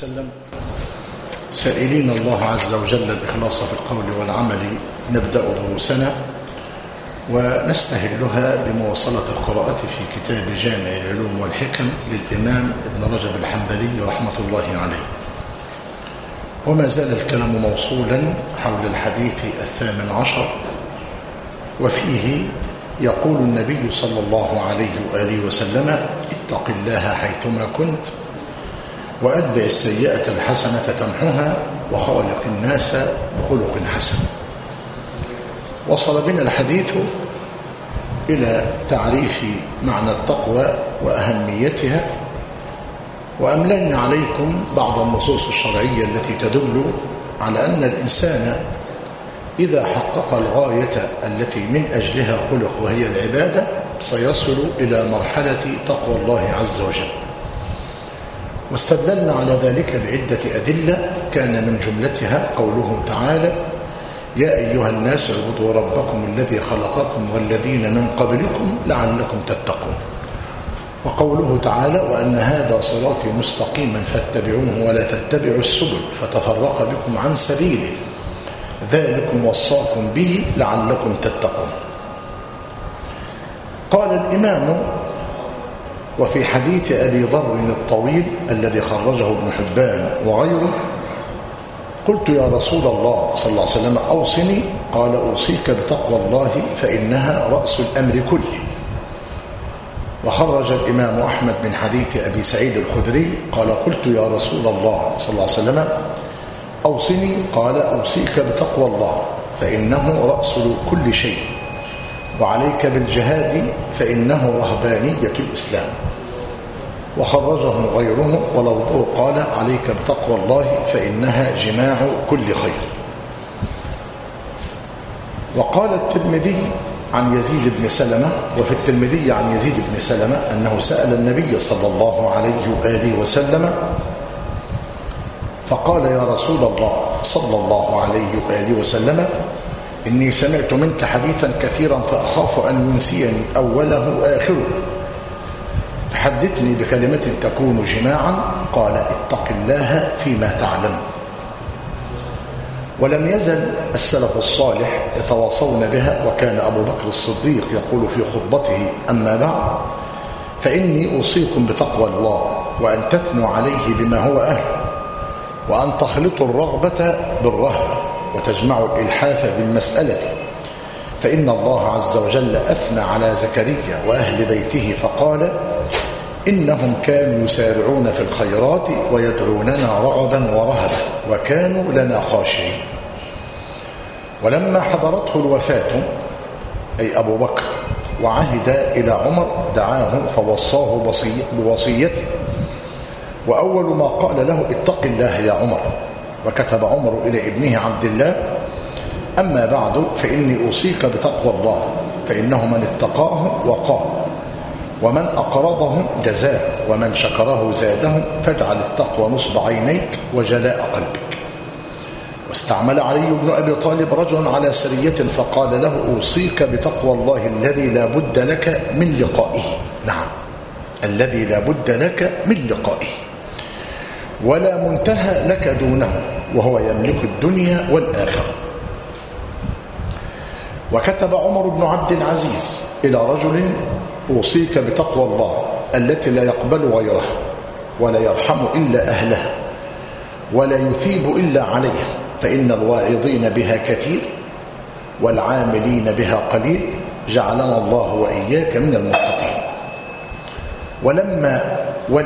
وسلم، سائلين الله عز وجل الإخلاص في القول والعمل. نبدأ دروسنا ونستهلها بمواصلة القراءة في كتاب جامع العلوم والحكم للإمام ابن رجب الحنبلي رحمة الله عليه. وما زال الكلام موصولا حول الحديث 18، وفيه يقول النبي صلى الله عليه وآله وسلم: اتق الله حيثما كنت وأتبع السيئة الحسنة تمحها وخالق الناس بخلق حسن. وصل بنا الحديث إلى تعريف معنى التقوى وأهميتها، وأمللنا عليكم بعض النصوص الشرعية التي تدل على أن الإنسان إذا حقق الغاية التي من أجلها خلق وهي العبادة سيصل إلى مرحلة تقوى الله عز وجل. واستدللنا على ذلك بعدة أدلة، كان من جملتها قوله تعالى: يا أيها الناس اعبدوا ربكم الذي خلقكم والذين من قبلكم لعلكم تتقون. وقوله تعالى: وأن هذا صراطي مستقيما فاتبعوه ولا تتبعوا السبل فتفرق بكم عن سبيله ذلكم وصاكم به لعلكم تتقون. قال الإمام: وفي حديث أبي ذر الطويل الذي خرجه ابن حبان وغيره: قلت يا رسول الله صلى الله عليه وسلم أوصني، قال: أوصيك بتقوى الله فإنها رأس الأمر كله. وخرج الإمام أحمد من حديث أبي سعيد الخدري قال: قلت يا رسول الله صلى الله عليه وسلم أوصني، قال: أوصيك بتقوى الله فإنه رأس كل شيء، وعليك بالجهاد فإنه رهبانية الإسلام. وخرجه غيره ولفظه قال: عليك بتقوى الله فإنها جماع كل خير. وقال الترمذي عن يزيد بن سلمة، وفي الترمذي عن يزيد بن سلمة أنه سأل النبي صلى الله عليه وآله وسلم فقال: يا رسول الله صلى الله عليه وآله وسلم، إني سمعت منك حديثا كثيرا فأخاف أن ينسيني أوله وآخره، فحدثني بكلمة تكون جماعا. قال: اتق الله فيما تعلم. ولم يزل السلف الصالح يتواصون بها، وكان أبو بكر الصديق يقول في خطبته: أما بعد فإني أوصيكم بتقوى الله، وأن تثنوا عليه بما هو أهل، وأن تخلطوا الرغبة بالرهبة، وتجمعوا الإلحاف بالمسألة، فإن الله عز وجل أثنى على زكريا وأهل بيته فقال: إنهم كانوا يسارعون في الخيرات ويدعوننا رغبا ورهبا وكانوا لنا خاشعين. ولما حضرته الوفاة أي أبو بكر وعهد إلى عمر دعاه فوصاه بوصيته، وأول ما قال له: اتق الله يا عمر. وكتب عمر إلى ابنه عبد الله: أما بعد فإني أوصيك بتقوى الله، فإنه من اتقاه وقاه، ومن أقرضه جزاه، ومن شكره زاده، فاجعل التقوى نصب عينيك وجلاء قلبك. واستعمل علي بن أبي طالب رجل على سرية فقال له: أوصيك بتقوى الله الذي لا بد لك من لقائه. نعم، الذي لا بد لك من لقائه، ولا منتهى لك دونه، وهو يملك الدنيا والآخرة. وكتب عمر بن عبد العزيز إلى رجل: أوصيك بتقوى الله التي لا يقبل غيرها، ولا يرحم إلا أهلها، ولا يثيب إلا عليها، فإن الواعظين بها كثير والعاملين بها قليل، جعلنا الله وإياك من المتقين. ولما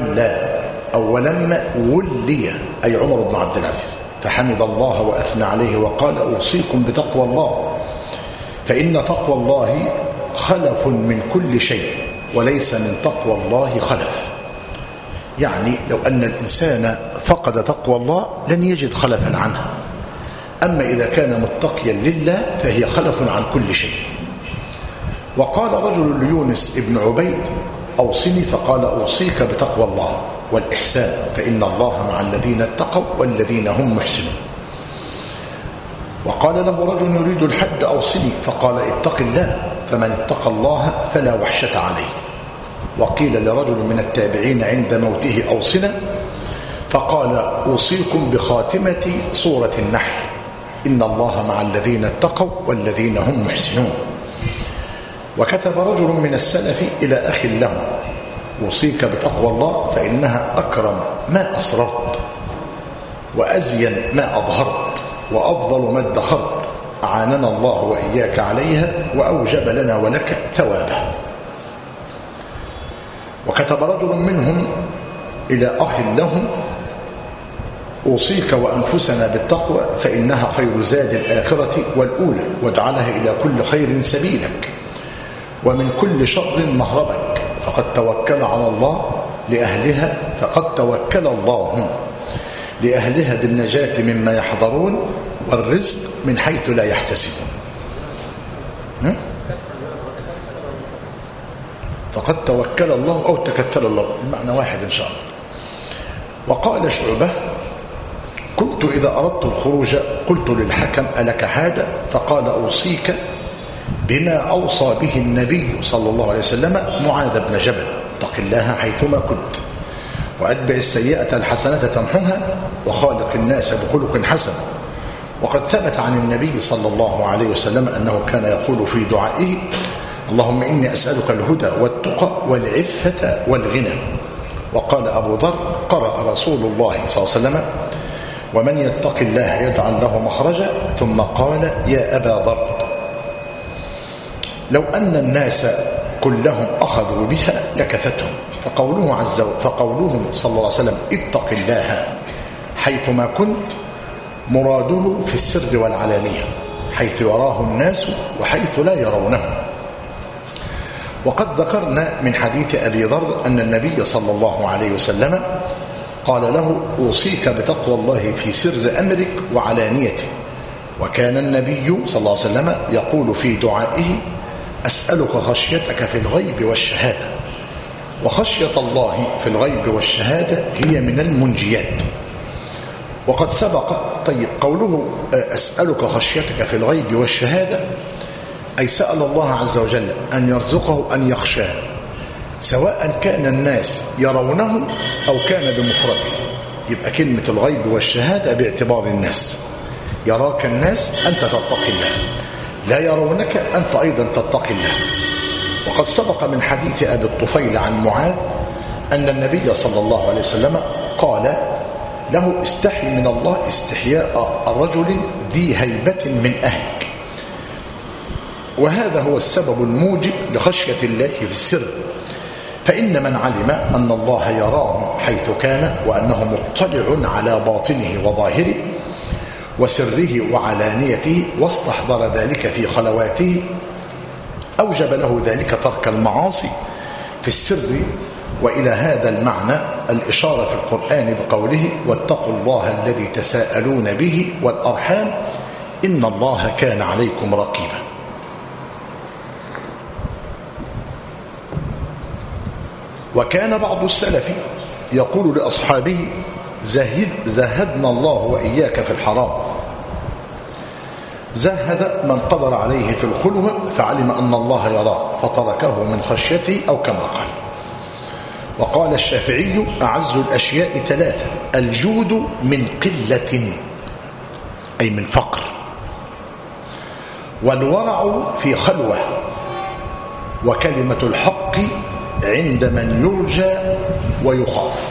ولي أي عمر بن عبد العزيز فحمد الله وأثنى عليه وقال: أوصيكم بتقوى الله، فإن تقوى الله خلف من كل شيء، وليس من تقوى الله خلف. يعني لو أن الإنسان فقد تقوى الله لن يجد خلفا عنها، أما إذا كان متقيا لله فهي خلف عن كل شيء. وقال رجل ليونس ابن عبيد: أوصني، فقال: أوصيك بتقوى الله والإحسان، فإن الله مع الذين اتقوا والذين هم محسنون. وقال له رجل يريد الحج: أوصني، فقال: اتق الله، فمن اتقى الله فلا وحشة عليه. وقيل لرجل من التابعين عند موته: أوصنا، فقال أوصيكم بخاتمة سورة النحل إن الله مع الذين اتقوا والذين هم محسنون. وكتب رجل من السلف إلى أخ له أوصيك بتقوى الله فإنها أكرم ما أسررت وأزين ما أظهرت وأفضل ما ادخرت أعاننا الله وإياك عليها وأوجب لنا ولك ثوابه. وكتب رجل منهم إلى أخ لهم أوصيك وأنفسنا بالتقوى فإنها خير زاد الآخرة والأولى واجعلها إلى كل خير سبيلك ومن كل شر مهربك فقد توكل على الله لأهلها فقد توكل الله لأهلها بالنجاة مما يحضرون والرزق من حيث لا يحتسبون. فقد توكل الله أو تكفل الله المعنى واحد إن شاء الله. وقال شعبة كنت إذا أردت الخروج قلت للحكم ألك حاجة فقال أوصيك بما أوصى به النبي صلى الله عليه وسلم معاذ بن جبل اتق الله حيثما كنت وأتبع السيئة الحسنة تمحها وخالق الناس بخلق حسن. وقد ثبت عن النبي صلى الله عليه وسلم أنه كان يقول في دعائه اللهم إني أسألك الهدى والتقى والعفة والغنى. وقال أبو ذر قرأ رسول الله صلى الله عليه وسلم ومن يتق الله يجعل له مخرجا ثم قال يا أبا ذر لو أن الناس كلهم أخذوا بها لكفتهم. فقولهم صلى الله عليه وسلم اتق الله حيثما كنت مراده في السر والعلانية حيث يراه الناس وحيث لا يرونه. وقد ذكرنا من حديث أبي ذر أن النبي صلى الله عليه وسلم قال له أوصيك بتقوى الله في سر أمرك وعلانيته. وكان النبي صلى الله عليه وسلم يقول في دعائه أسألك خشيتك في الغيب والشهادة. وخشية الله في الغيب والشهادة هي من المنجيات. وقد سبق قوله أسألك خشيتك في الغيب والشهادة أي سأل الله عز وجل أن يرزقه أن يخشاه سواء كان الناس يرونه أو كان بمفرده. يبقى كلمة الغيب والشهادة باعتبار الناس يراك الناس أنت تتقي الله لا يرونك أنت أيضا تتقي الله. وقد سبق من حديث أبي الطفيل عن معاذ أن النبي صلى الله عليه وسلم قال له استحي من الله استحياء الرجل ذي هيبة من أهلك. وهذا هو السبب الموجب لخشية الله في السر. فإن من علم أن الله يراه حيث كان وأنه مطلع على باطنه وظاهره وسره وعلانيته واستحضر ذلك في خلواته أوجب له ذلك ترك المعاصي في السر. وإلى هذا المعنى الإشارة في القرآن بقوله واتقوا الله الذي تساءلون به والأرحام إن الله كان عليكم رقيبا. وكان بعض السلف يقول لأصحابه زهدنا الله وإياك في الحرام. زهد من قدر عليه في الخلوة فعلم أن الله يراه فتركه من خشيته أو كما قال. وقال الشافعي أعز الأشياء ثلاثة الجود من قلة أي من فقر والورع في خلوة وكلمة الحق عند من يرجى ويخاف.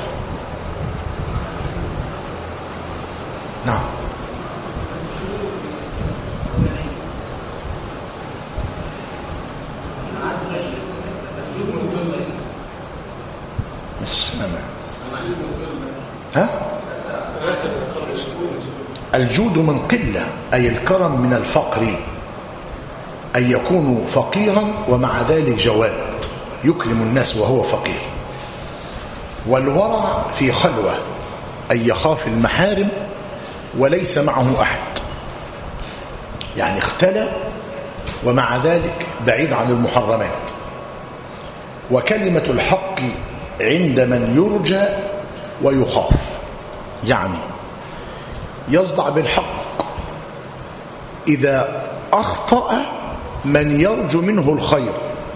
نعم الجود من قلة أي الكرم من الفقر أن يكون فقيرا ومع ذلك جواد يكرم الناس وهو فقير. والورع في خلوة أن يخاف المحارم وليس معه أحد يعني اختلى ومع ذلك بعيد عن المحرمات. وكلمة الحق عند من يرجى ويخاف يعني يصدع بالحق إذا أخطأ من يرجو منه الخير.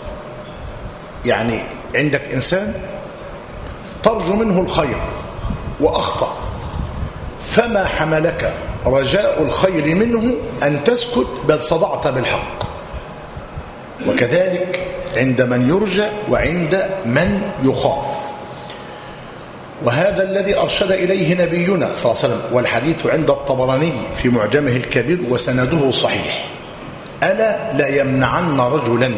يعني عندك إنسان ترجو منه الخير وأخطأ، فما حملك رجاء الخير منه أن تسكت بل صدعت بالحق. وكذلك عند من يرجى وعند من يخاف. وهذا الذي أرشد إليه نبينا صلى الله عليه وسلم، والحديث عند الطبراني في معجمه الكبير وسنده صحيح: ألا لا يمنعن رجلا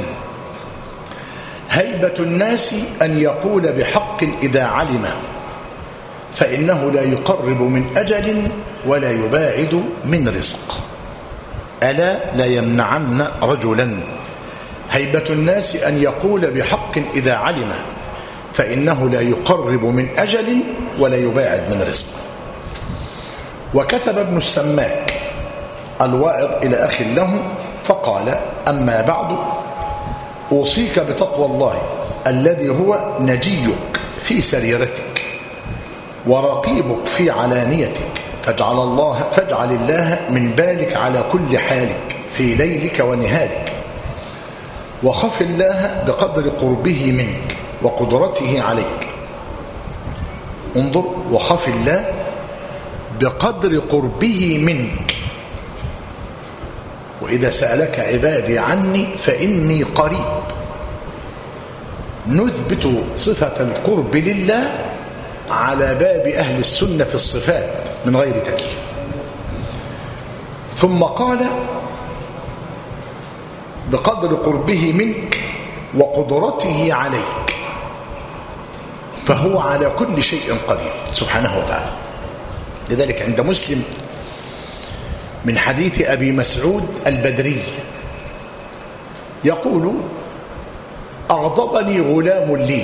هيبة الناس أن يقول بحق إذا علم، فإنه لا يقرب من أجل ولا يباعد من رزق. ألا لا يمنعن رجلا هيبة الناس أن يقول بحق إذا علم، فإنه لا يقرب من أجل ولا يباعد من رزق. وكتب ابن السماك الواعظ إلى أخ له فقال: أما بعد، أوصيك بتقوى الله الذي هو نجيك في سريرتك ورقيبك في علانيتك، فاجعل الله من بالك على كل حالك في ليلك ونهارك، وخف الله بقدر قربه منك وقدرته عليك. انظر: وخف الله بقدر قربه منك. وإذا سألك عبادي عني فإني قريب. نثبت صفة القرب لله على باب أهل السنة في الصفات من غير تكييف. ثم قال: بقدر قربه منك وقدرته عليك، فهو على كل شيء قدير سبحانه وتعالى. لذلك عند مسلم من حديث أبي مسعود البدري يقول: أغضبني غلام لي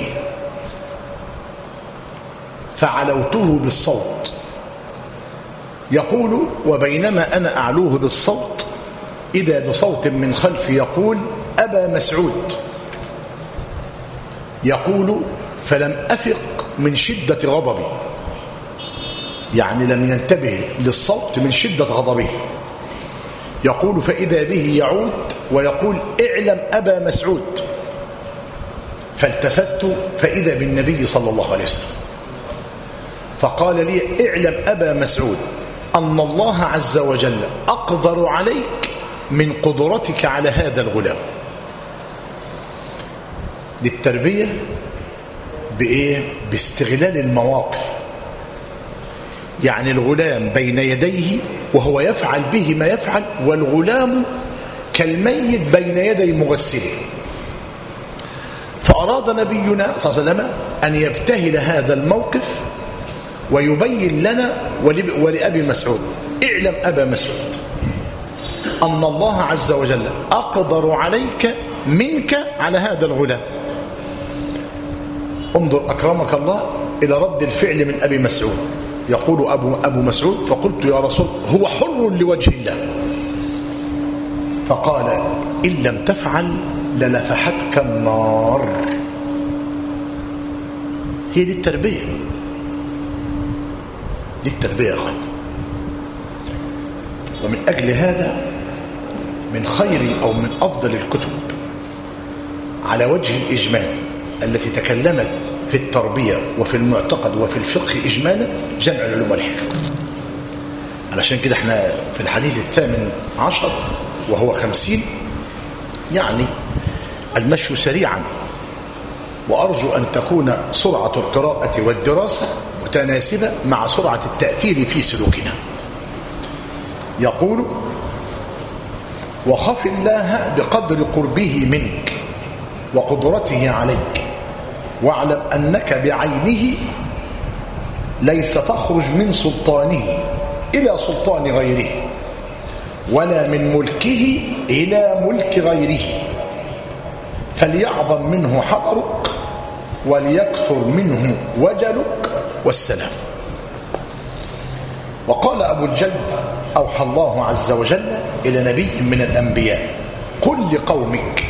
فعلوته بالصوت. يقول: وبينما أنا أعلوه بالصوت إذا بصوت من خلفي يقول: أبا مسعود. يقول: فلم أفق من شدة غضبي، يعني لم ينتبه للصوت من شدة غضبه. يقول: فإذا به يعود ويقول: اعلم أبا مسعود. فالتفت فإذا بالنبي صلى الله عليه وسلم، فقال لي: اعلم أبا مسعود أن الله عز وجل أقدر عليك من قدرتك على هذا الغلام. للتربية بإيه؟ باستغلال المواقف. يعني الغلام بين يديه وهو يفعل به ما يفعل، والغلام كالميت بين يدي مغسله. فأراد نبينا صلى الله عليه وسلم أن يبتهل هذا الموقف ويبين لنا ولأبي مسعود: اعلم أبا مسعود أن الله عز وجل أقدر عليك منك على هذا الغلام. انظر أكرمك الله إلى رد الفعل من أبي مسعود. يقول أبو مسعود: فقلت يا رسول هو حر لوجه الله. فقال: إن لم تفعل للفحتك النار. هي دي التربية، دي التربية يا أخوان. ومن أجل هذا من خير أو من أفضل الكتب على وجه الإجمال التي تكلمت في التربية وفي المعتقد وفي الفقه إجمالا جمع العلوم والحكم. علشان كده احنا في الحديث 18 وهو 50 يعني المشي سريعا، وأرجو أن تكون سرعة القراءة والدراسة متناسبة مع سرعة التأثير في سلوكنا. يقول: وخف الله بقدر قربه منك وقدرته عليك، واعلم أنك بعينه ليس تخرج من سلطانه إلى سلطان غيره، ولا من ملكه إلى ملك غيره، فليعظم منه حذرك وليكثر منه وجلك والسلام. وقال أبو الجد: أوحى الله عز وجل إلى نبي من الأنبياء: قل لقومك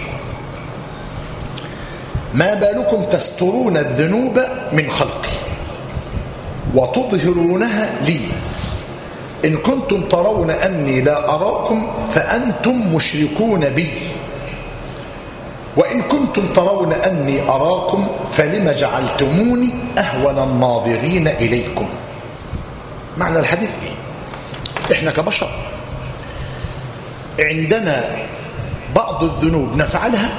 ما بالكم تسترون الذنوب من خلقي وتظهرونها لي، إن كنتم ترون أني لا أراكم فأنتم مشركون بي، وإن كنتم ترون أني أراكم فلم جعلتموني أهون الناظرين إليكم. معنى الحديث إيه؟ إحنا كبشر عندنا بعض الذنوب نفعلها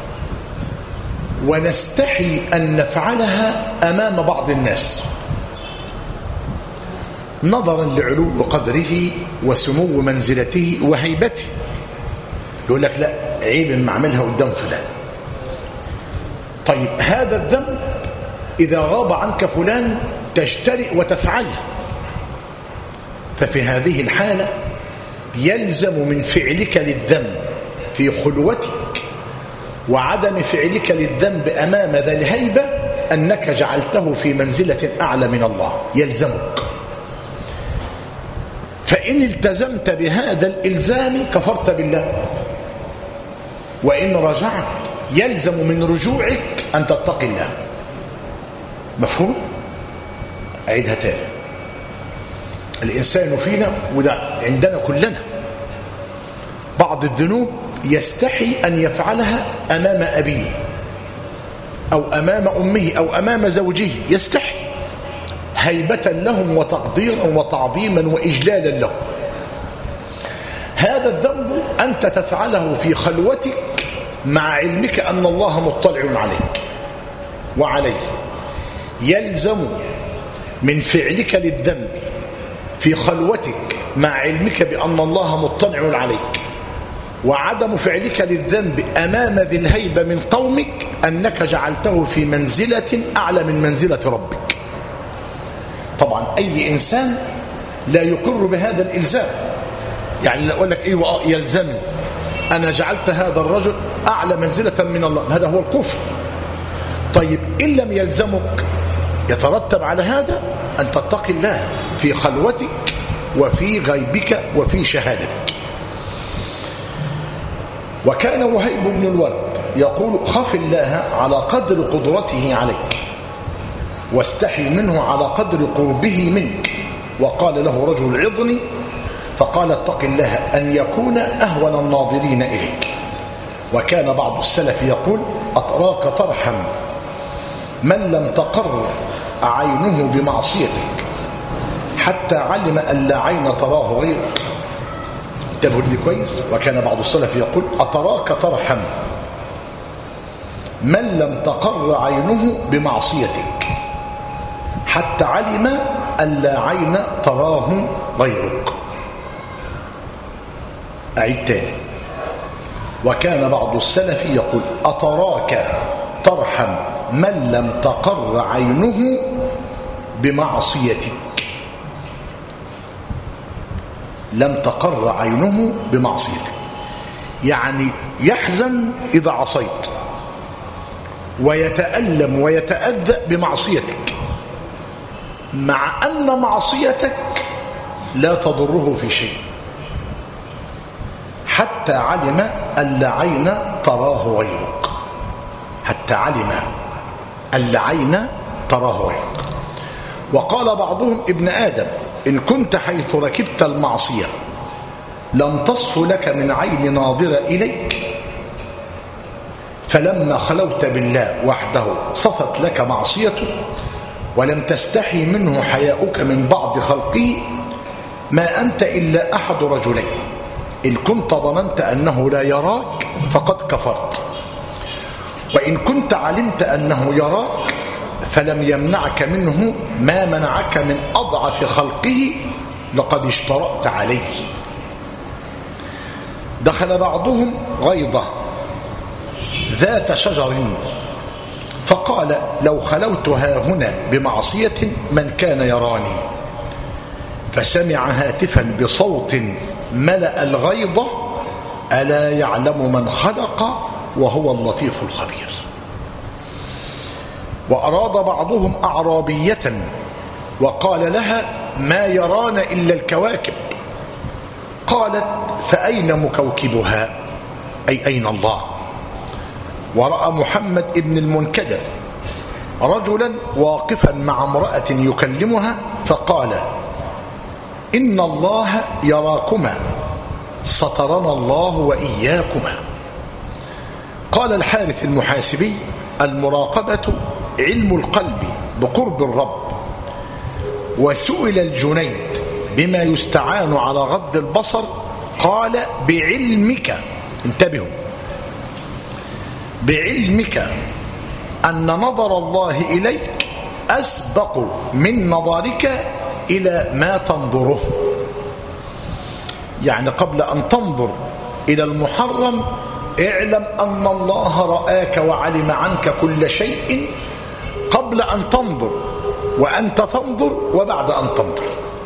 ونستحي أن نفعلها أمام بعض الناس نظرا لعلو قدره وسمو منزلته وهيبته. يقول لك لا، عيب ما أعملها قدام فلان. طيب هذا الذنب إذا غاب عنك فلان تجترئ وتفعله، ففي هذه الحالة يلزم من فعلك للذنب في خلوتك وعدم فعلك للذنب أمام ذا الهيبة أنك جعلته في منزلة أعلى من الله، يلزمك. فإن التزمت بهذا الإلزام كفرت بالله، وإن رجعت يلزم من رجوعك أن تتقي الله. مفهوم؟ أعيدها تاني. الإنسان فينا، وده عندنا كلنا، بعض الذنوب يستحي أن يفعلها أمام أبيه أو أمام أمه أو أمام زوجه، يستحي هيبة لهم وتقديرا وتعظيما وإجلالا لهم. هذا الذنب أنت تفعله في خلوتك مع علمك أن الله مطلع عليك وعليه. يلزم من فعلك للذنب في خلوتك مع علمك بأن الله مطلع عليك وعدم فعلك للذنب أمام ذي الهيبة من قومك أنك جعلته في منزلة أعلى من منزلة ربك. طبعا أي إنسان لا يقر بهذا الإلزام، يعني لا أقول لك إيه يلزمني أنا جعلت هذا الرجل أعلى منزلة من الله، هذا هو الكفر. طيب إن لم يلزمك يترتب على هذا أن تتقي الله في خلوتك وفي غيبك وفي شهادتك. وكان وهيب بن الورد يقول: خف الله على قدر قدرته عليك واستحي منه على قدر قربه منك. وقال له رجل: عظني، فقال: اتق الله أن يكون أهون الناظرين إليك. وكان بعض السلف يقول: أتراك ترحم من لم تقر عينه بمعصيتك حتى علم أن لا عين تراه غيرك. انتبهوا لي كويس. وكان بعض السلف يقول: أتراك ترحم من لم تقر عينه بمعصيتك حتى علم أن لا عين تراه غيرك. أعيد تاني. وكان بعض السلف يقول: أتراك ترحم من لم تقر عينه بمعصيتك. لم تقر عينه بمعصيتك يعني يحزن إذا عصيت ويتألم ويتأذى بمعصيتك، مع أن معصيتك لا تضره في شيء، حتى علم أن لا عين تراه غيرك. حتى علم أن لا عين تراه غيرك. وقال بعضهم: ابن آدم، إن كنت حيث ركبت المعصية لم تصف لك من عين ناظرة إليك، فلما خلوت بالله وحده صفت لك معصيته ولم تستحي منه حياؤك من بعض خلقه، ما أنت إلا أحد رجلين: إن كنت ظننت أنه لا يراك فقد كفرت، وإن كنت علمت أنه يراك فلم يمنعك منه ما منعك من أضعف خلقه لقد اشترأت عليه. دخل بعضهم غيضة ذات شجر فقال: لو خلوت هاهنا بمعصية من كان يراني. فسمع هاتفا بصوت ملأ الغيضة: ألا يعلم من خلق وهو اللطيف الخبير. وأراد بعضهم أعرابية وقال لها: ما يرانا إلا الكواكب. قالت: فأين مكوكبها؟ أي أين الله. ورأى محمد ابن المنكدر رجلا واقفا مع امرأة يكلمها فقال: إن الله يراكما سترنا الله وإياكما. قال الحارث المحاسبي: المراقبة علم القلب بقرب الرب. وسئل الجنيد بما يستعان على غض البصر قال بعلمك، انتبهوا، بعلمك أن نظر الله إليك أسبق من نظرك إلى ما تنظره. يعني قبل أن تنظر إلى المحرم اعلم أن الله رآك وعلم عنك كل شيء قبل أن تنظر وأنت تنظر وبعد أن تنظر.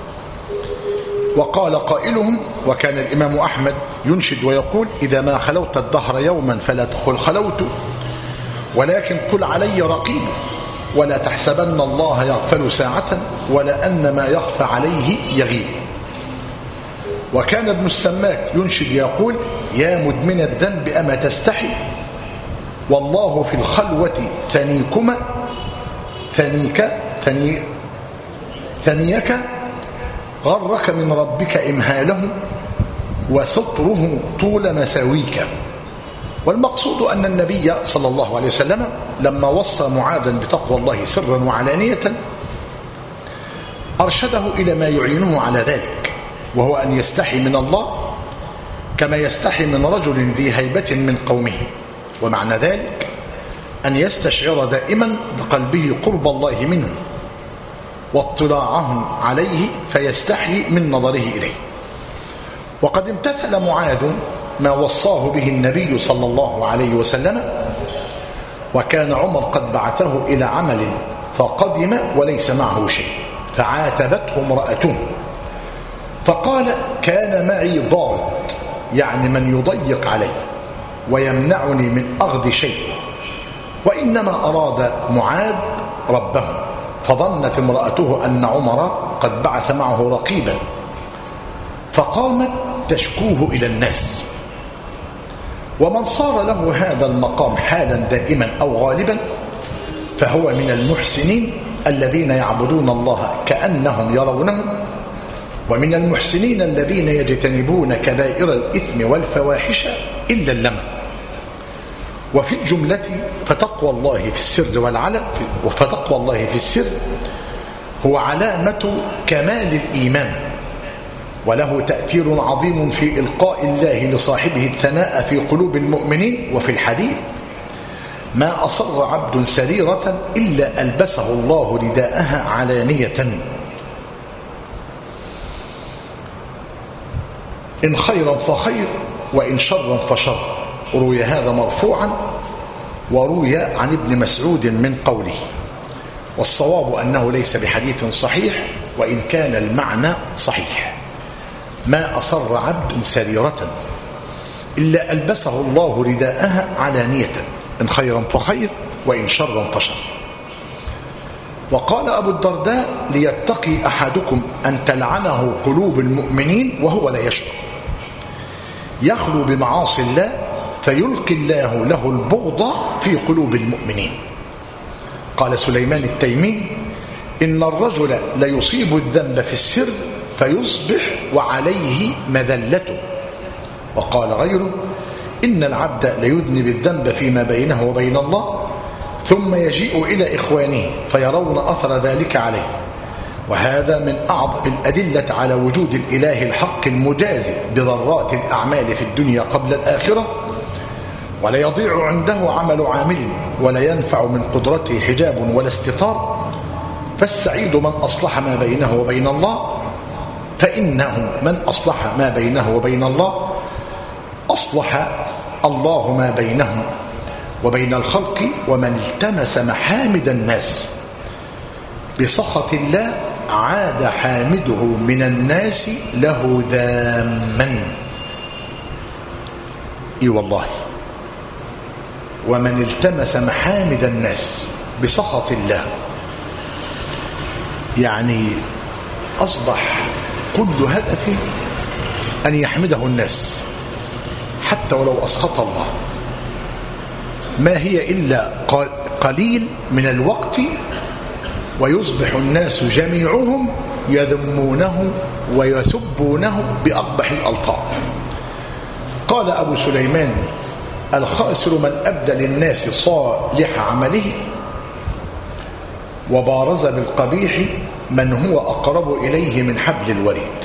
وقال قائلهم، وكان الإمام أحمد ينشد ويقول: إذا ما خلوت الدهر يوما فلا تقل خلوت، ولكن قل علي رقيب، ولا تحسبن الله يغفل ساعة، ولا أن ما يخفى عليه يغيب. وكان ابن السماك ينشد يقول: يا مدمن الذنب أما تستحي، والله في الخلوة ثنيكما، ثنيك غرك من ربك إمهاله، وستره طول مساويك. والمقصود أن النبي صلى الله عليه وسلم لما وصى معاذا بتقوى الله سرا وعلانية أرشده إلى ما يعينه على ذلك، وهو أن يستحي من الله كما يستحي من رجل ذي هيبة من قومه. ومعنى ذلك أن يستشعر دائما بقلبه قرب الله منه واطلاعه عليه فيستحي من نظره إليه. وقد امتثل معاذ ما وصاه به النبي صلى الله عليه وسلم، وكان عمر قد بعثه إلى عمل فقدم وليس معه شيء، فعاتبته امرأته فقال: كان معي ضاغط، يعني من يضيق علي ويمنعني من أخذ شيء، وإنما أراد معاذ ربه. فظنت امرأته أن عمر قد بعث معه رقيبا، فقامت تشكوه إلى الناس. ومن صار له هذا المقام حالا دائما أو غالبا فهو من المحسنين الذين يعبدون الله كأنهم يرونه، ومن المحسنين الذين يجتنبون كبائر الإثم والفواحش إلا اللمم. وفي الجملة فتقوى الله في السر والعلن، وفتقوى الله في السر هو علامة كمال الإيمان، وله تأثير عظيم في إلقاء الله لصاحبه الثناء في قلوب المؤمنين. وفي الحديث: ما أصر عبد سريرة إلا ألبسه الله رداءها علانية، إن خيرا فخير وإن شرا فشر. روي هذا مرفوعا، وروي عن ابن مسعود من قوله، والصواب أنه ليس بحديث صحيح، وإن كان المعنى صحيح. ما أصر عبد سريرة إلا ألبسه الله رداءها علانية، إن خيرا فخير وإن شرا فشر. وقال أبو الدرداء: ليتقي أحدكم أن تلعنه قلوب المؤمنين وهو لا يشعر، يخلو بمعاصي الله فيلقي الله له البغض في قلوب المؤمنين. قال سليمان التيمي: إن الرجل ليصيب الذنب في السر فيصبح وعليه مذلته. وقال غيره: إن العبد ليذنب الذنب فيما بينه وبين الله ثم يجيء إلى إخوانه فيرون أثر ذلك عليه. وهذا من أعظم الأدلة على وجود الإله الحق المجازي بضرات الأعمال في الدنيا قبل الآخرة، ولا يضيع عنده عمل عامل، ولا ينفع من قدرته حجاب ولا استطار. فالسعيد من أصلح ما بينه وبين الله، فإنه من أصلح ما بينه وبين الله أصلح الله ما بينه وبين الخلق. ومن التمس محامد الناس بسخط الله عاد حامده من الناس له ذاما. اي والله. ومن التمس محامد الناس بسخط الله، يعني أصبح كل هدفه أن يحمده الناس حتى ولو أسخط الله. ما هي إلا قليل من الوقت ويصبح الناس جميعهم يذمونه ويسبونه بأقبح الألفاظ. قال أبو سليمان: الخاسر من أبدى للناس صالح عمله وبارز بالقبيح من هو أقرب إليه من حبل الوريد.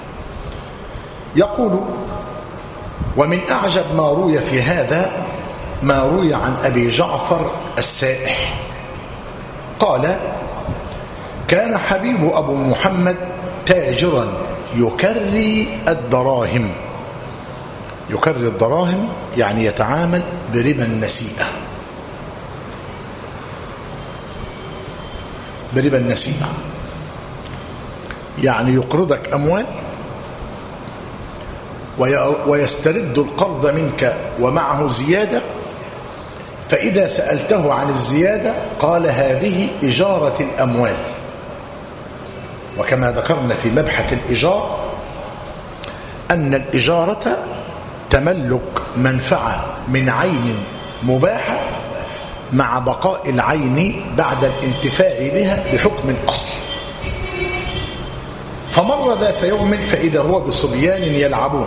يقول: ومن أعجب ما روي في هذا ما روي عن أبي جعفر السائح قال: كان حبيب أبو محمد تاجرا يكري الدراهم. يكري الدراهم يعني يتعامل بربا النسيئة. بربا النسيئة يعني يقرضك أموال ويسترد القرض منك ومعه زيادة، فإذا سألته عن الزيادة قال: هذه إجارة الأموال. وكما ذكرنا في مبحث الإيجار أن الإجارة تملك منفعة من عين مباحة مع بقاء العين بعد الانتفاع بها بحكم الأصل. فمر ذات يوم فإذا هو بصبيان يلعبون،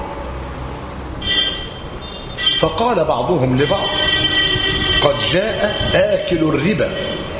فقال بعضهم لبعض: قد جاء آكل الربا.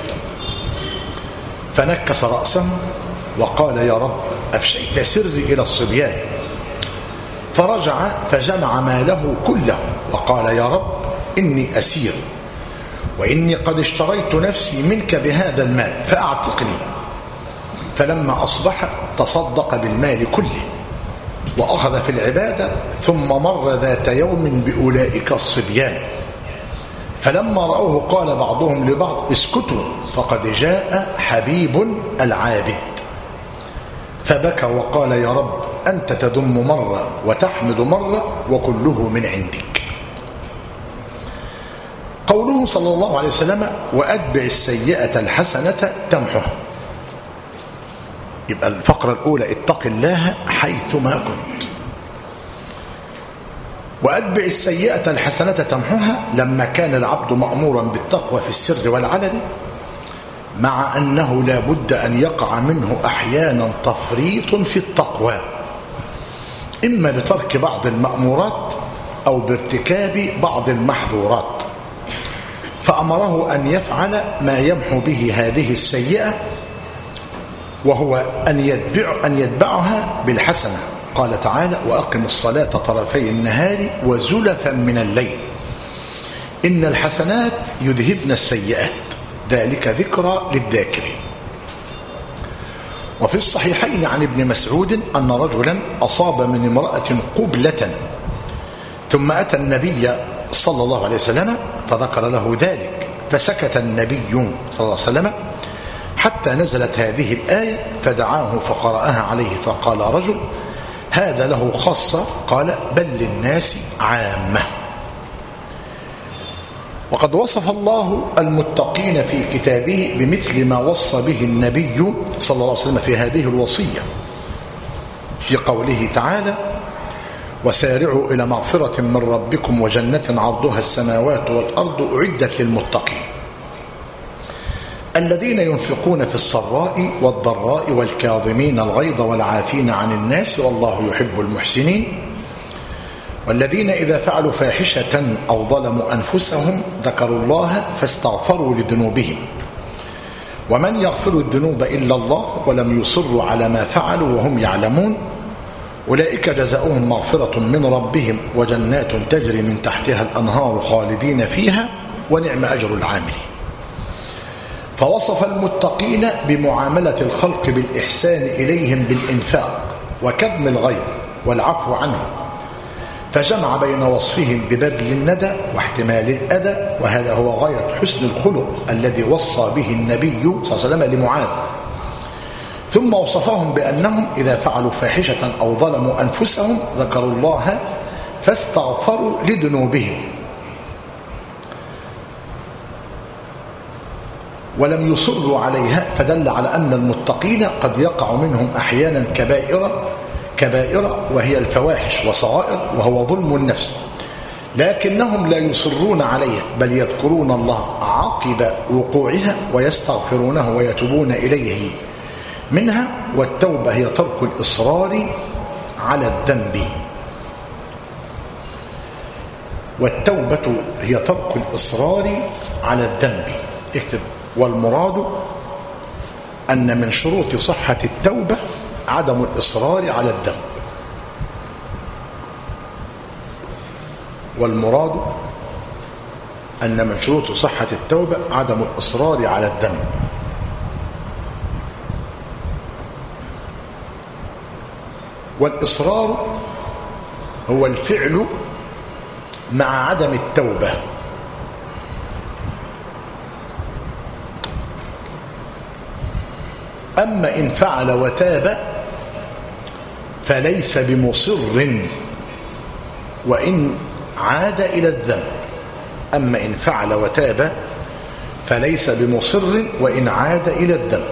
فنكس رأسه وقال: يا رب أفشيت سري إلى الصبيان. فرجع فجمع ماله كله وقال: يا رب إني أسير، وإني قد اشتريت نفسي منك بهذا المال فأعتقني. فلما أصبح تصدق بالمال كله وأخذ في العبادة. ثم مر ذات يوم بأولئك الصبيان، فلما رأوه قال بعضهم لبعض: اسكتوا فقد جاء حبيب العابد. فبكى وقال: يا رب أنت تذم مرة وتحمد مرة وكله من عندك. قوله صلى الله عليه وسلم: وأتبع السيئة الحسنة تمحها. يبقى الفقرة الأولى: اتق الله حيثما كنت. وأتبع السيئة الحسنة تمحها لما كان العبد مأمورا بالتقوى في السر والعلن، مع أنه لا بد أن يقع منه أحيانا تفريط في التقوى، إما بترك بعض المأمورات أو بارتكاب بعض المحظورات، فأمره أن يفعل ما يمحو به هذه السيئة، وهو أن يتبعها بالحسنة. قال تعالى: وأقم الصلاة طرفي النهار وزلفا من الليل إن الحسنات يذهبن السيئات ذلك ذكرى للذاكرين. وفي الصحيحين عن ابن مسعود أن رجلا أصاب من امرأة قبلة، ثم أتى النبي صلى الله عليه وسلم فذكر له ذلك، فسكت النبي صلى الله عليه وسلم حتى نزلت هذه الآية، فدعاه فقرأها عليه فقال رجل: هذا له خاصة؟ قال: بل للناس عامة. وقد وصف الله المتقين في كتابه بمثل ما وصى به النبي صلى الله عليه وسلم في هذه الوصية، في قوله تعالى: وسارعوا إلى مغفرة من ربكم وجنة عرضها السماوات والأرض أعدت للمتقين الذين ينفقون في السراء والضراء والكاظمين الغيظ والعافين عن الناس والله يحب المحسنين والذين إذا فعلوا فاحشة أو ظلموا أنفسهم ذكروا الله فاستغفروا لذنوبهم ومن يغفر الذنوب إلا الله ولم يصروا على ما فعلوا وهم يعلمون أولئك جزاؤهم مغفرة من ربهم وجنات تجري من تحتها الأنهار خالدين فيها ونعم أجر العاملين. فوصف المتقين بمعاملة الخلق بالإحسان إليهم بالإنفاق وكظم الغيظ والعفو عنهم، فجمع بين وصفهم ببذل الندى واحتمال الأذى، وهذا هو غاية حسن الخلق الذي وصى به النبي صلى الله عليه وسلم لمعاذ. ثم وصفهم بأنهم إذا فعلوا فاحشة أو ظلموا أنفسهم ذكروا الله فاستغفروا لذنوبهم ولم يصروا عليها، فدل على أن المتقين قد يقع منهم أحيانا كبائر وهي الفواحش وصغائر وهو ظلم النفس، لكنهم لا يصرون عليها بل يذكرون الله عقب وقوعها ويستغفرونه ويتوبون إليه منها. والتوبة هي ترك الإصرار على الذنب، والتوبة هي ترك الإصرار على الذنب. اكتب: والمراد أن من شروط صحة التوبة عدم الإصرار على الذنب، والمراد أن من شروط صحة التوبة عدم الإصرار على الذنب. والإصرار هو الفعل مع عدم التوبة. أما إن فعل وتاب فليس بمصر وإن عاد إلى الذنب. أما إن فعل وتاب فليس بمصر وإن عاد إلى الذنب.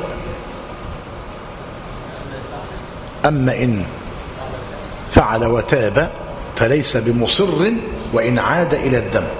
أما إن فعل وتاب فليس بمصر وإن عاد إلى الذنب.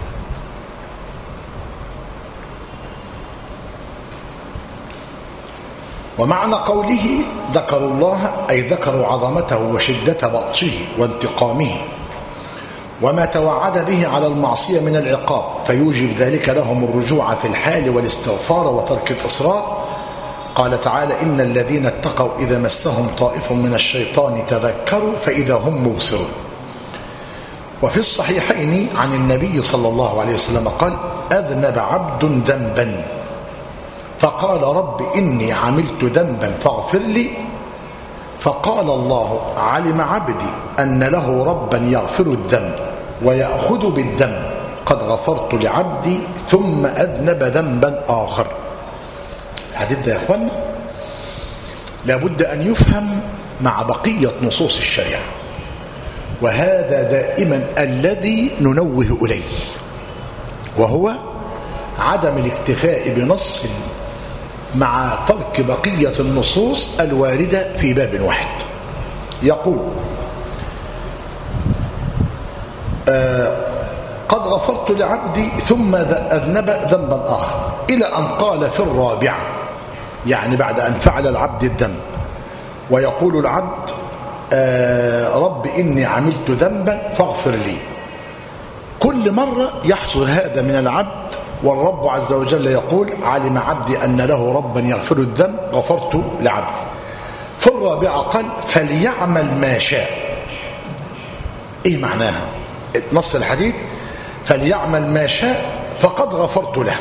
ومعنى قوله ذكروا الله أي ذكروا عظمته وشدة بطشه وانتقامه وما توعد به على المعصية من العقاب، فيوجب ذلك لهم الرجوع في الحال والاستغفار وترك الإصرار. قال تعالى: إن الذين اتقوا إذا مسهم طائف من الشيطان تذكروا فإذا هم مبصرون. وفي الصحيحين عن النبي صلى الله عليه وسلم قال: أذنب عبد ذنبا فقال: رب إني عملت ذنبا فاغفر لي، فقال الله: علم عبدي أن له ربا يغفر الذنب ويأخذ بالذنب، قد غفرت لعبدي ثم أذنب ذنبا آخر. الحديث ده يا أخوانا لابد أن يفهم مع بقية نصوص الشريعة، وهذا دائما الذي ننوه إليه، وهو عدم الاكتفاء بنص مع ترك بقية النصوص الواردة في باب واحد. يقول: قد غفرت لعبدي ثم أذنب ذنبا آخر، إلى أن قال في الرابعة، يعني بعد أن فعل العبد الذنب، ويقول العبد: رب إني عملت ذنبا فاغفر لي. كل مرة يحصل هذا من العبد، والرب عز وجل يقول: علم عبدي أن له ربا يغفر الذنب غفرت لعبدي. في الرابعة قال: فليعمل ما شاء. إيه معناها نص الحديث؟ فليعمل ما شاء فقد غفرت له.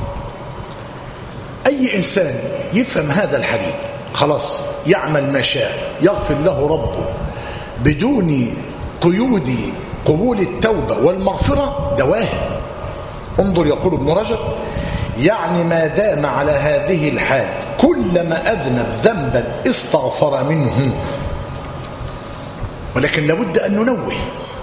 أي إنسان يفهم هذا الحديث خلاص يعمل ما شاء يغفر له ربه بدون قيود قبول التوبة والمغفرة، ده واهم. انظر يقول ابن رجب: يعني ما دام على هذه الحال كلما أذنب ذنبا استغفر منه. ولكن لابد أن ننوه،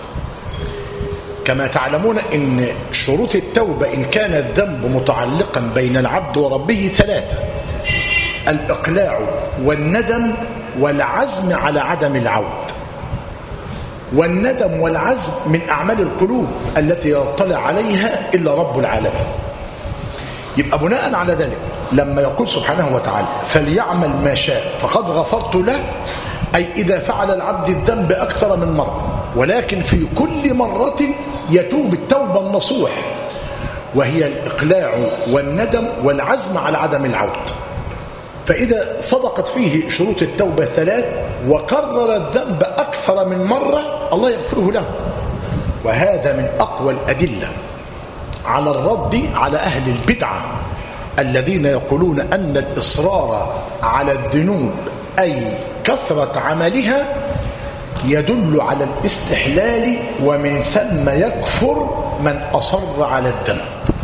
كما تعلمون إن شروط التوبة إن كان الذنب متعلقا بين العبد وربه ثلاثة: الإقلاع والندم والعزم على عدم العود. والندم والعزم من أعمال القلوب التي يطلع عليها إلا رب العالمين. يبقى بناء على ذلك لما يقول سبحانه وتعالى: فليعمل ما شاء فقد غفرت له، أي إذا فعل العبد الذنب أكثر من مرة، ولكن في كل مرة يتوب التوبة النصوح، وهي الإقلاع والندم والعزم على عدم العود. فإذا صدقت فيه شروط التوبة ثلاث وكرر الذنب أكثر من مرة الله يغفره له. وهذا من أقوى الأدلة على الرد على أهل البدعة الذين يقولون أن الإصرار على الذنوب أي كثرة عملها يدل على الاستحلال، ومن ثم يكفر من أصر على الذنب.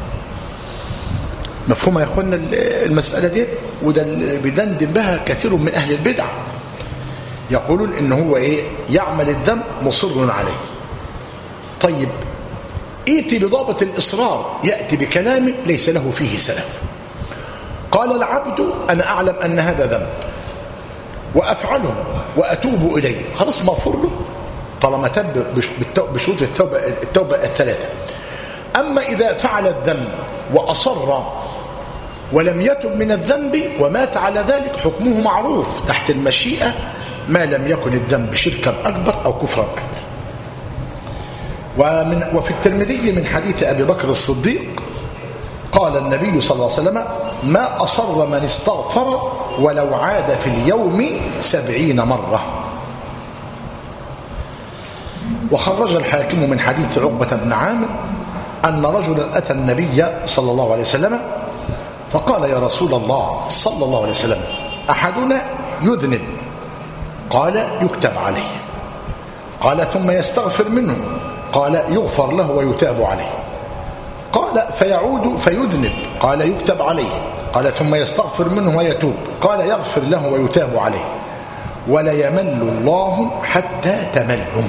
مفهوم يا أخوانا المسألة دي؟ وده اللي بيدندن بها كثير من أهل البدع، يقولون إنه هو يعمل الذنب مصر عليه. طيب ائتي بضابط الإصرار، يأتي بكلام ليس له فيه سلف. قال العبد: أنا أعلم أن هذا ذنب وأفعله وأتوب إليه، خلاص مغفور له طالما تاب بشروط التوبة الثلاثة. أما إذا فعل الذنب وأصر ولم يتب من الذنب ومات على ذلك، حكمه معروف تحت المشيئة ما لم يكن الذنب شركا أكبر أو كفرا أكبر. وفي الترمذي من حديث أبي بكر الصديق قال النبي صلى الله عليه وسلم: ما أصر من استغفر ولو عاد في اليوم 70 مرة. وخرج الحاكم من حديث عقبة بن عامر أن رجلا أتى النبي صلى الله عليه وسلم فقال: يا رسول الله صلى الله عليه وسلم، أحدنا يذنب. قال: يكتب عليه. قال: ثم يستغفر منه. قال: يغفر له ويتاب عليه. قال: فيعود فيذنب. قال: يكتب عليه. قال: ثم يستغفر منه ويتوب. قال: يغفر له ويتاب عليه. ولا يمل الله حتى تملوا.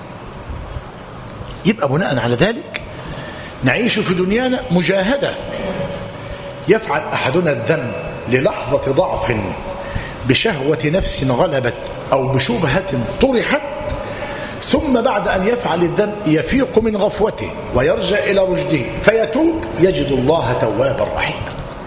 يبقى بناء على ذلك نعيش في دنيانا مجاهدة. يفعل أحدنا الذنب للحظة ضعف بشهوة نفس غلبت أو بشبهة طرحت، ثم بعد أن يفعل الذنب يفيق من غفوته ويرجع إلى رشده فيتوب، يجد الله توابا رحيما.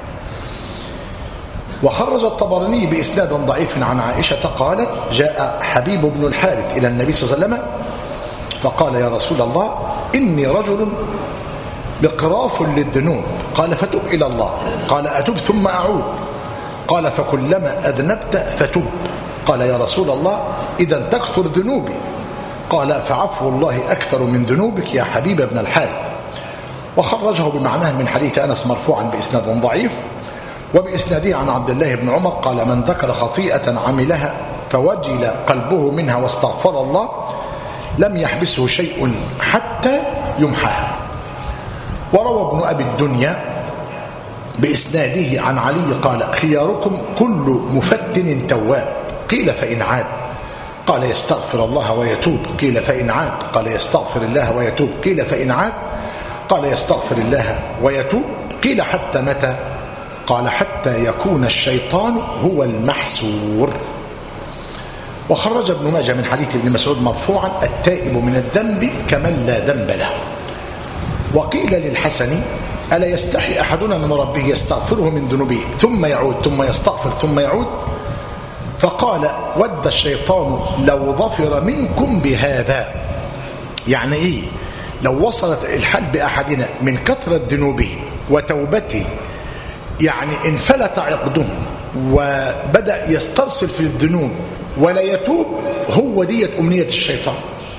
وخرج الطبراني بإسناد ضعيف عن عائشة قالت: جاء حبيب بن الحارث إلى النبي صلى الله عليه وسلم فقال: يا رسول الله، إني رجل بقراف للذنوب. قال: فتب إلى الله. قال: أتب ثم أعود. قال: فكلما أذنبت فتب. قال: يا رسول الله، إذا تكثر ذنوبي. قال: فعفو الله أكثر من ذنوبك يا حبيب بن الحارث. وخرجه بمعناه من حديث أنس مرفوعا بإسناد ضعيف، وبإسناده عن عبد الله بن عمر قال: من ذكر خطيئة عملها فوجل قلبه منها واستغفر الله لم يحبسه شيء حتى يمحاها. وروى ابن أبي الدنيا بإسناده عن علي قال: خياركم كل مفتن تواب. قيل: فإن عاد. قال: يستغفر الله ويتوب. قيل: فإن عاد. قال: يستغفر الله ويتوب. قيل: فإن عاد. قال: يستغفر الله ويتوب. قيل: حتى متى؟ قال: حتى يكون الشيطان هو المحسور. وخرج ابن ماجه من حديث ابن مسعود مرفوعا: التائب من الذنب كمن لا ذنب له. وقيل للحسن: ألا يستحي أحدنا من ربه يستغفره من ذنوبه ثم يعود ثم يستغفر ثم يعود؟ فقال: ود الشيطان لو ظفر منكم بهذا. يعني إيه؟ لو وصلت الحال بأحدنا من كثرة ذنوبه وتوبته، يعني انفلت عقده وبدأ يسترسل في الذنوب ولا يتوب، هو ديت أمنية الشيطان.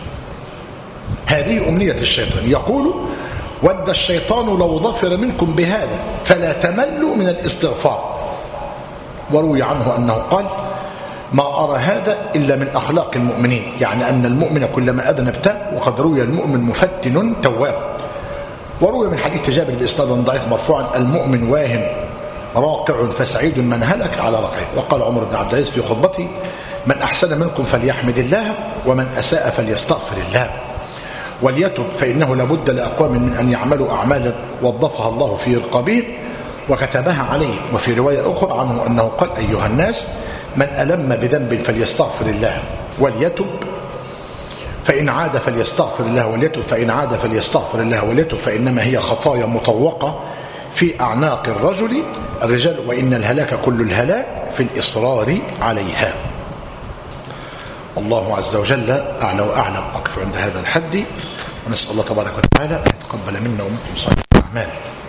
هذه أمنية الشيطان. يقول: ود الشيطان لو ظفر منكم بهذا فلا تملوا من الاستغفار. وروي عنه أنه قال: ما أرى هذا إلا من أخلاق المؤمنين، يعني أن المؤمن كلما أذنب تاب. وقد روي المؤمن مفتن تواب. وروي من حديث جابر بإسناد ضعيف مرفوعا: المؤمن واهن راقع فسعيد من هلك على رقعه. وقال عمر بن عبد العزيز في خطبته: من أحسن منكم فليحمد الله ومن أساء فليستغفر الله وليتب، فإنه لابد لأقوام من أن يعملوا أعمالا وظفها الله في رقابهم وكتبها عليه. وفي رواية أخرى عنه أنه قال: أيها الناس، من ألم بذنب فليستغفر الله وليتب، فإن عاد فليستغفر الله وليتب، فإن عاد فليستغفر الله وليتب، فإنما هي خطايا مطوقة في أعناق الرجال، وإن الهلاك كل الهلاك في الإصرار عليها. الله عز وجل أعلى وأعلم. أقف عند هذا الحد، ونسأل الله تبارك وتعالى أن يتقبل منا ومنكم صالح الأعمال.